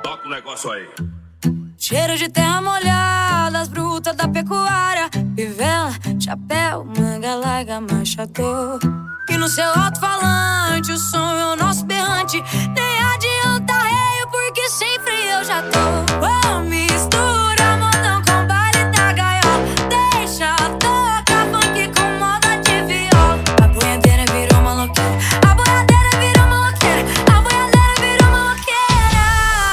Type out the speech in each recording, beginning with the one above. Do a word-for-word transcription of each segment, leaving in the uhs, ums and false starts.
Toca o negócio aí. Cheiro de terra molhada, as brutas da pecuária, fivela, chapéu, manga larga, machador. E no seu alto-falante o som é o nosso berrante. Nem adianta reio porque sem freio eu já tô. Oh, mistura modão com baile da gaiola. Deixa tocar funk com moda de viola. A boiadeira virou maloqueira, a boiadeira virou maloqueira, a boiadeira virou maloqueira.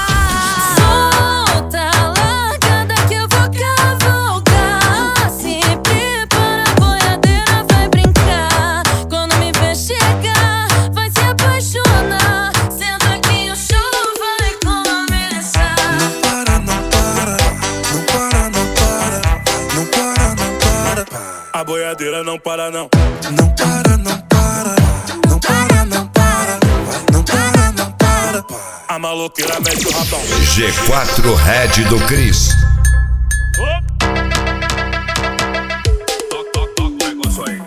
Solta, largada que eu vou cavalgar. Se prepara, a boiadeira vai brincar. Quando me ver chegar, vai se apaixonar. Senta que o show vai começar. Não para, não para, não para, não para, não para, não para. A boiadeira não para não. Não para, não para, não para, não para, não para, não para. A maloqueira mexe o rabão. G quatro Red do Cris. Toca, toca, toca o negócio aí.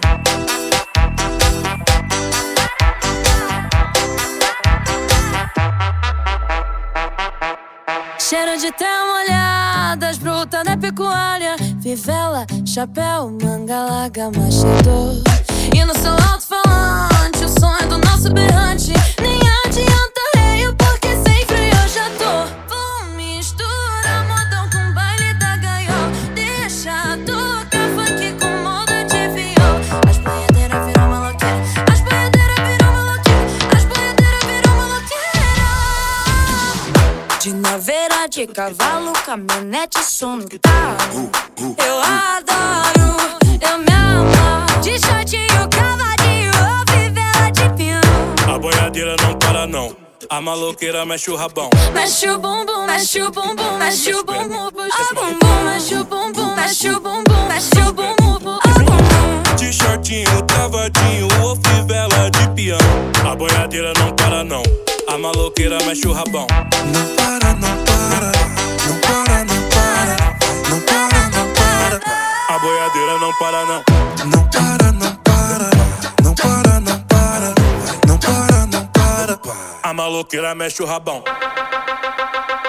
Cheiro de terra molhada, as brutas da pecuária, fivela, chapéu, manga larga, machador. E no seu alto-falante, o som é do nosso berrante. Nem adianta reio, porque sem freio eu já tô. Vou misturar modão com baile da gaiola. Deixa tocar funk com moda de viola. As boiadeiras viram maloqueira, as boiadeiras viram maloqueira, as boiadeiras viram maloqueira. De naveira, de cavalo, caminhonete, som no carro. Eu adoro, eu me amo. De shortinho, cavadinho, ou fivela de pinhão. A boiadeira não para não. A maloqueira mexe o rabão. Mexe o bumbum, mexe o bumbum, mexe o bumbum, puxa o bumbum, mexe o bumbum, mexe o bumbum, mexe o bumbum, puxa o bumbum. De shortinho, cavadinho ou fivela de peão. A boiadeira não para não. A maloqueira mexe o rabão. Não para, não para, não para, não para, não para, não para. A boiadeira não para não. Não para, não para, não para, não para, não para, não para. A maloqueira mexe o rabão.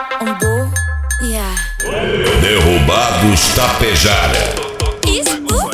Umbu, yeah. Derrubados Tapejara. Isso.